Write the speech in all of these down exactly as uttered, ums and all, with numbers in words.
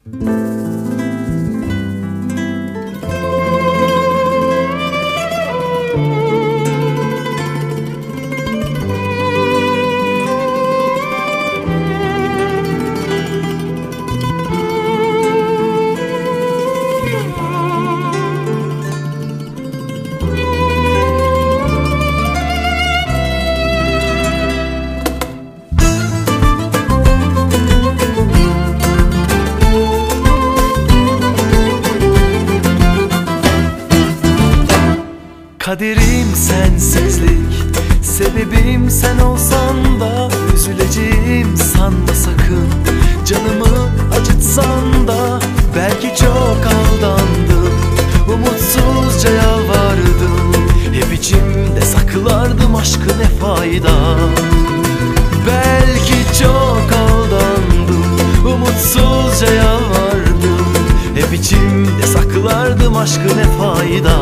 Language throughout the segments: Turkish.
Kaderim sensizlik, sebebim sen olsan da üzüleceğim sanma sakın. Canımı acıtsan da belki çok aldandım, umutsuzca yalvardım. Hep içimde saklardım aşkı ne fayda. Belki çok aldandım, umutsuzca yalvardım. Hep içimde saklardım aşkı ne fayda.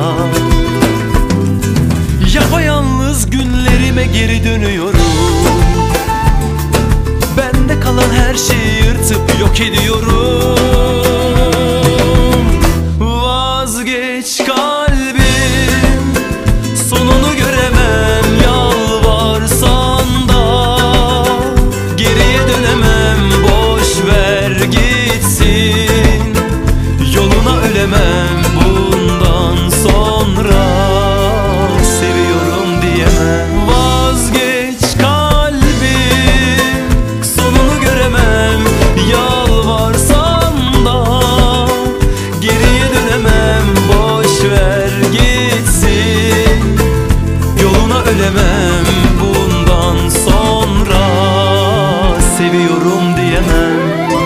Yapayalnız günlerime geri dönüyorum. Bende kalan her şeyi yırtıp yok ediyorum. Vazgeç kalbim, sonunu göremem yalvarsan da. Geriye dönemem, boş ver gitsin. Yoluna ölemem bundan sonra. Vazgeç kalbim, sonunu göremem yalvarsan da. Geriye dönemem, boş ver gitsin. Yoluna ölemem bundan sonra. Seviyorum diyemem.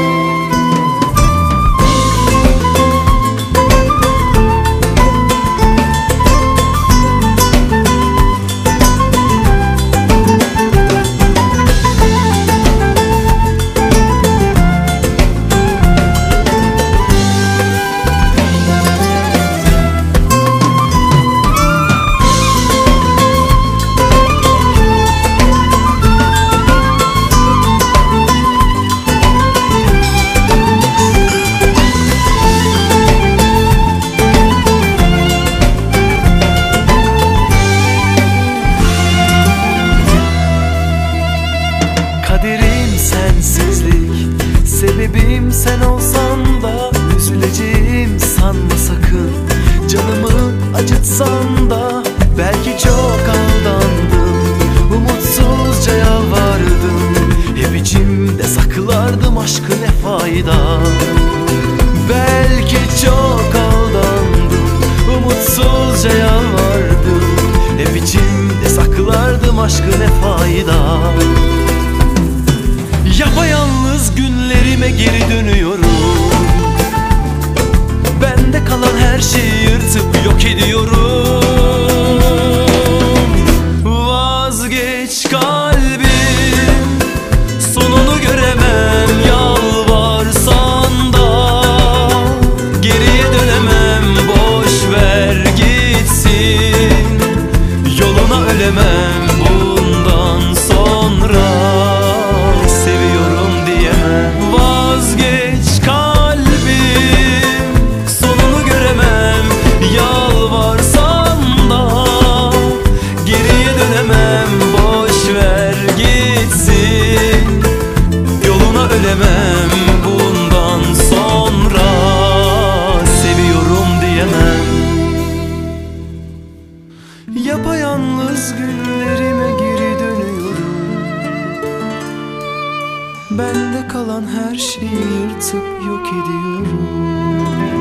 Kaderim sensizlik, sebebim sen olsan da üzüleceğim sanma sakın. Canımı acıtsan da belki çok aldandım, umutsuzca yalvardım. Hep içimde saklardım aşkı ne fayda. Belki çok aldandım, umutsuzca yalvardım. Hep içimde saklardım aşkı ne fayda. Yapayalnız günlerime geri dönüyorum. Bende kalan her şeyi yırtıp yok ediyorum. Vazgeç kalbim, sonunu göremem yalvarsan da. Geriye dönemem, boş ver gitsin. Yoluna ölemem bundan sonra. Vazgeç kalbim, sonunu göremem yalvarsan da. Geriye dönemem, boş ver gitsin. Yoluna ölemem bundan sonra. Seviyorum diyemem. Yapayalnız günlerime geri dönüyorum. Bende kalan her şeyi yırtıp yok ediyorum.